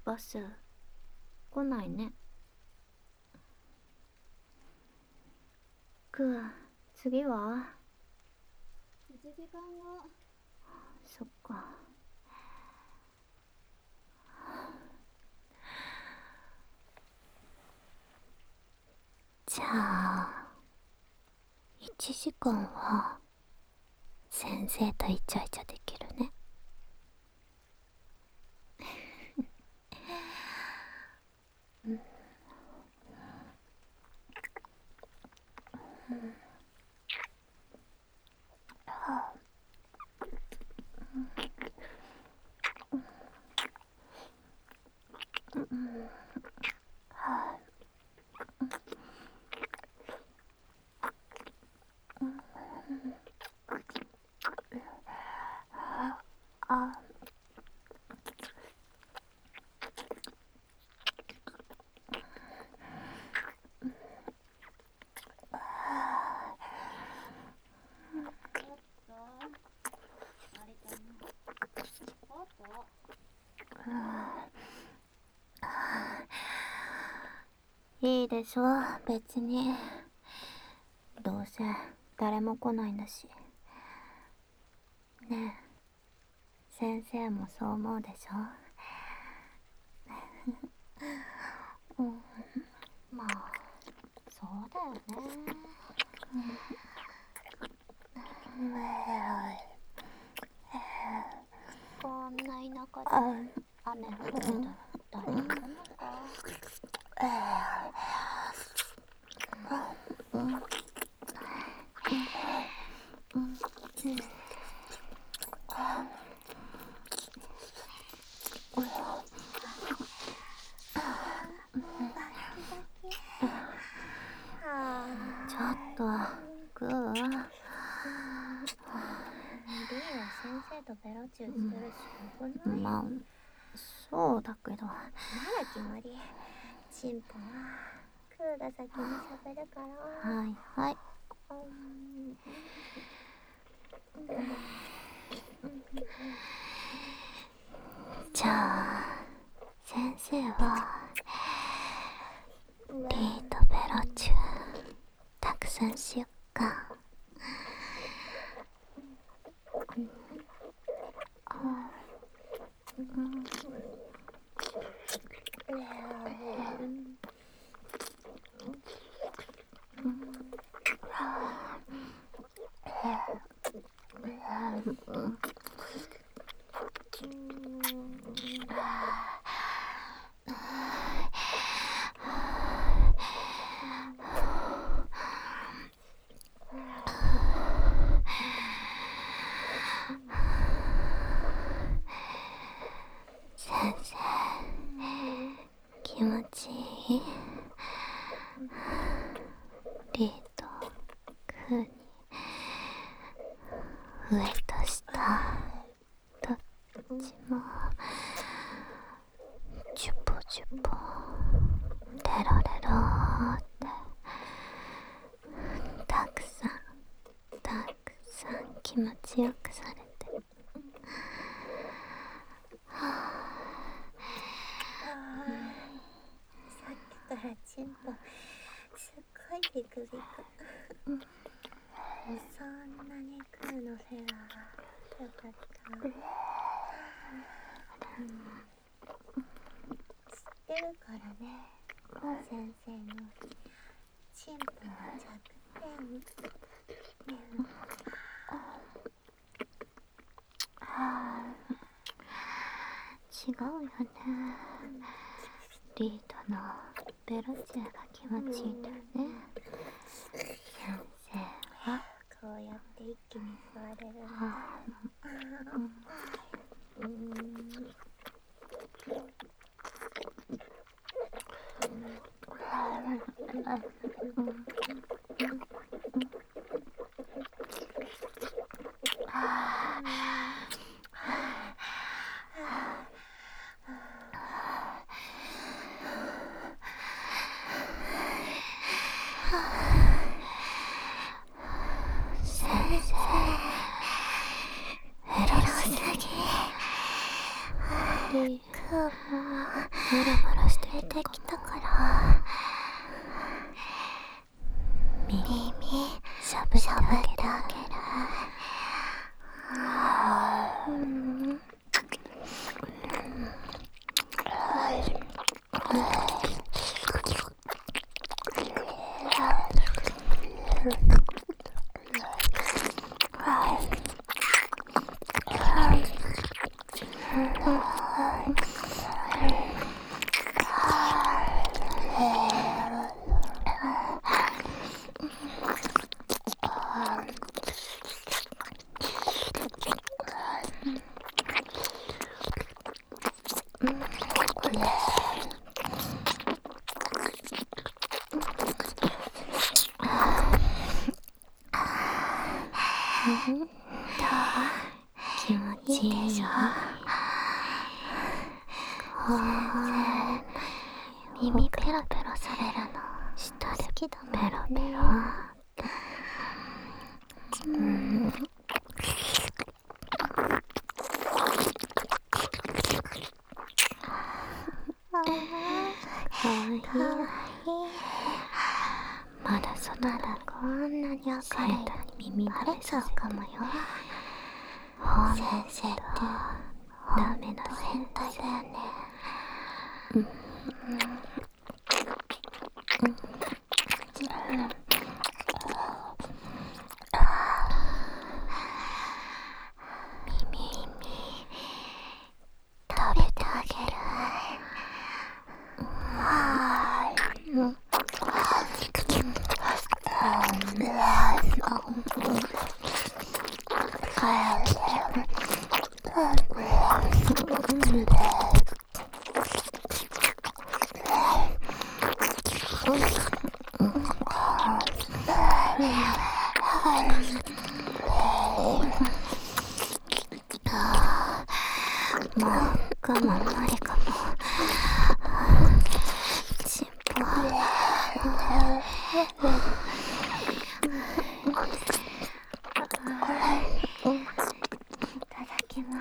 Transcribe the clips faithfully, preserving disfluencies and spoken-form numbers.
バス来ないね。くー、次はいちじかんご。 そっか。じゃあいちじかんは先生とイチャイチャできるね。うん、はあ、うん、はあ、うん、あ、 ちょっとあれかな。ポポ。 いいでしょ、別に。どうせ誰も来ないんだし。ねえ、先生もそう思うでしょ。うん、まあそうだよね。うん、こんな田舎で雨降ってたら大丈夫なのか。うん、うん、うん、ちょっとグー、リンは先生とベロチューしてるしよくない？まあそうだけど。なら決まり。チンポはクーが先に喋るから。はいはい。じゃあ先生はリーとベロチューたくさんしよっか。うん、あ、うん、うん、先生気持ちいい？リーとクーに上と下どっちもチュポチュポレロレローってたくさんたくさん気持ちよくされて、はあ、さっきからチンポすっごいビクビク。そんなにクーのフェラーよかった。うん、知ってるからね、先生のチンポの弱点。違うよね。リードのベロチェが気持ちいいんだよね。先生はこうやって一気に座れるんだ。うん、うん、先生エロすぎ。 リームラムラして出てきたから耳しゃぶしゃぶってあげる。うん気持ちいいでしょ。耳ペロペロされるの下で好きだもんね。ペロペロうんかわいい。まだ外だ。こんなに明るいのに耳慣れちゃうかもよ。先生ってダメな変態だよね。うんうん食べてあげる。はーい。うん。もう我慢無理かも。ちんぽいただきます。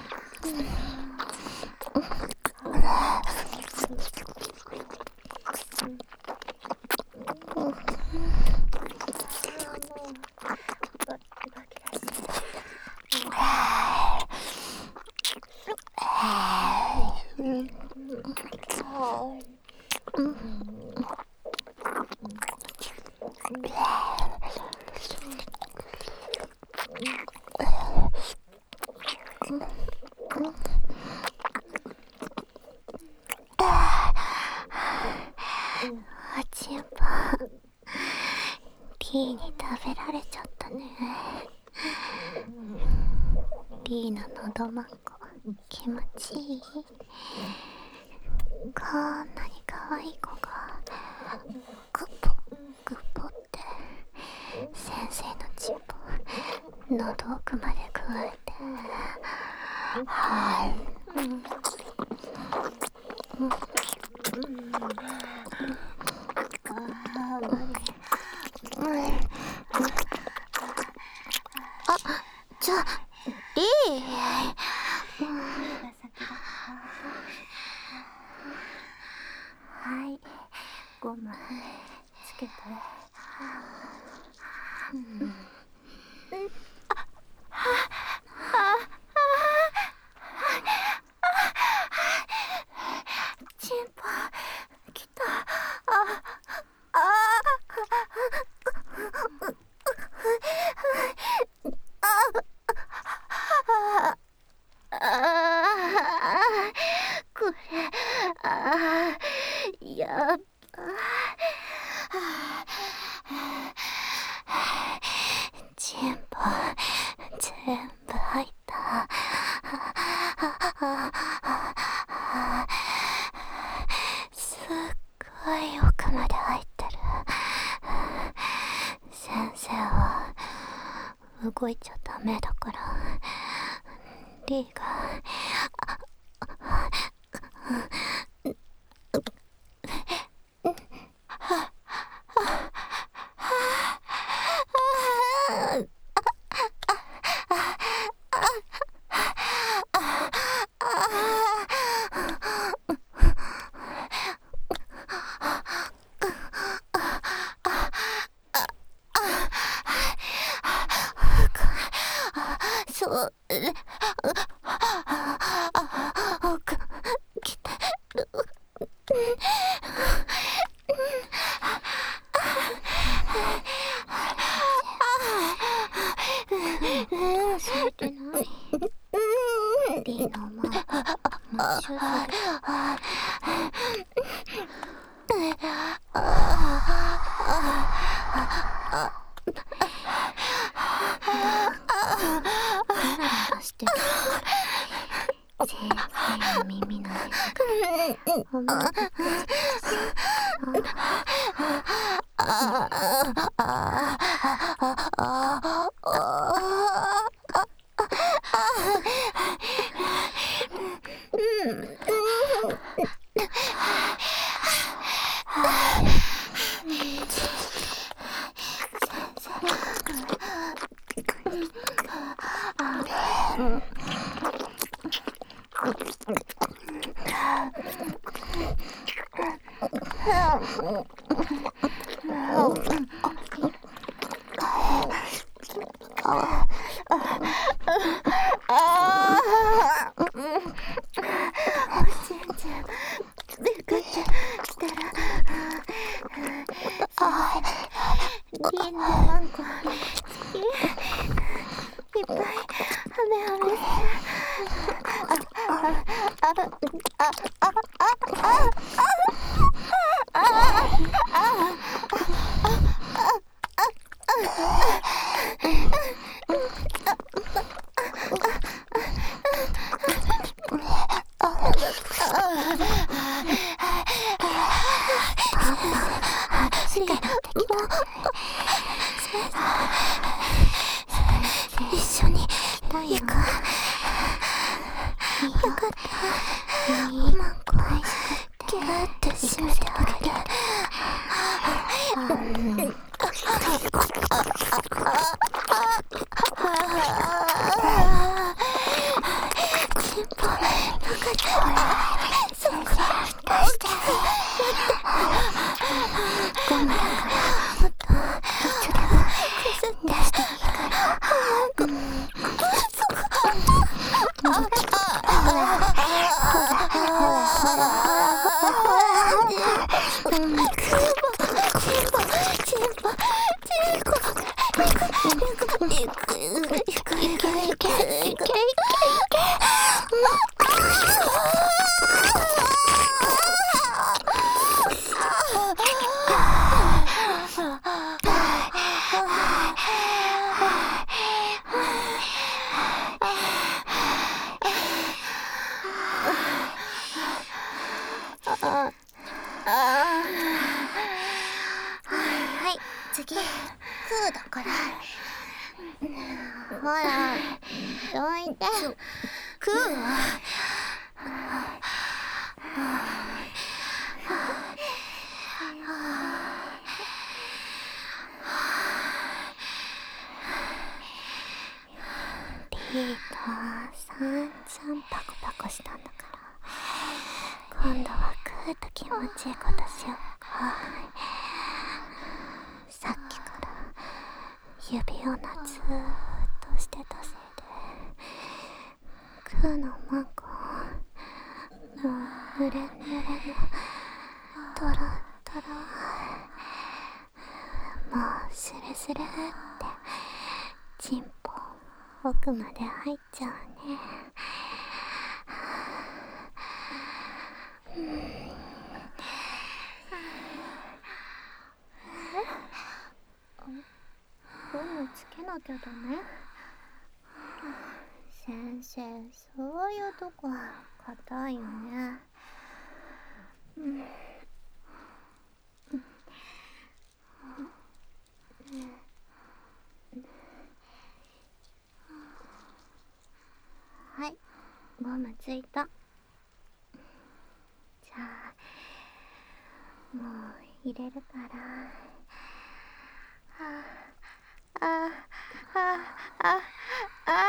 あちんぽリーに食べられちゃったね。リーののどまっこ気持ちいい。こんなに可愛い子がグポグポって先生のチンポ喉奥までくわえて、はい、うんうんうん、あー無理、うん、あ、ちょ、リー、うん、はい、ごまつけて、うん、うん、あ、は、は、チンポ来た。あ、あああ、これ、あー、やっば。チンポ全部入った。すっごい奥まで入ってる。先生は動いちゃダメだから、リーがもう手術してる。先生の耳の中おまけ奥まで入っちゃうね。ゴムつけなきゃだね。先生、そういうとこ硬いよね。うんはい、ゴムついた。じゃあもう入れるから。はああああああ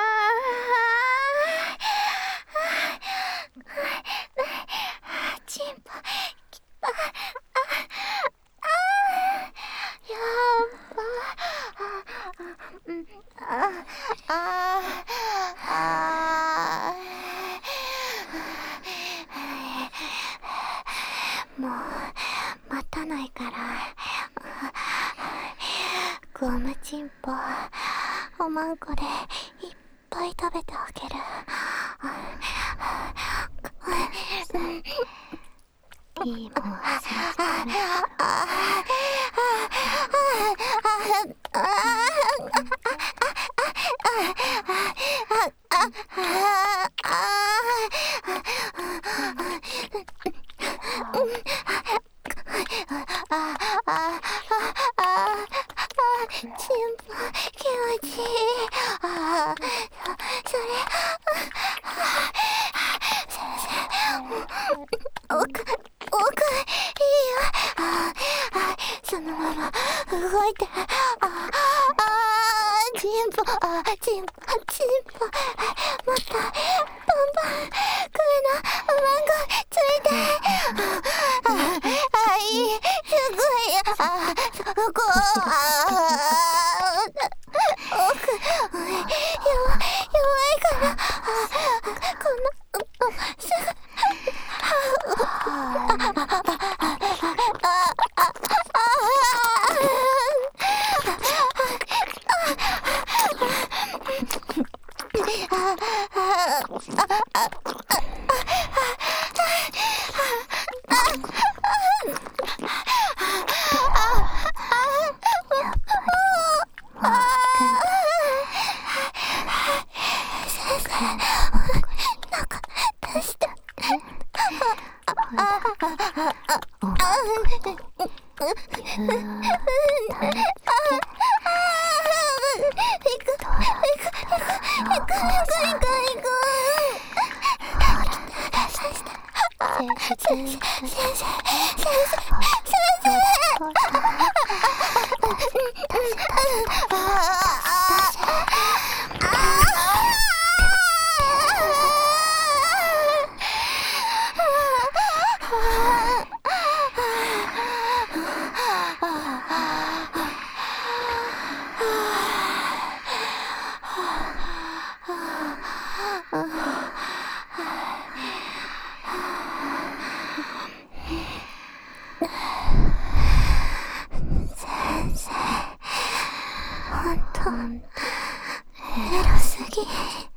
チンポきた。ああやばああああもう待たないからゴムチンポおまんこでいっぱい食べてあげる。 いいもん信じてる。チンポ気持ちいい。ああ、そそれ奥奥いいよ。ああ、そのまま動いて。ああ、チンポ、あチンポチンポ、もっとバンバン声の番号ついて。ああ、いい、すごい。あそこ、あ奥弱い弱いから。あこんなすぐ本当エロすぎ。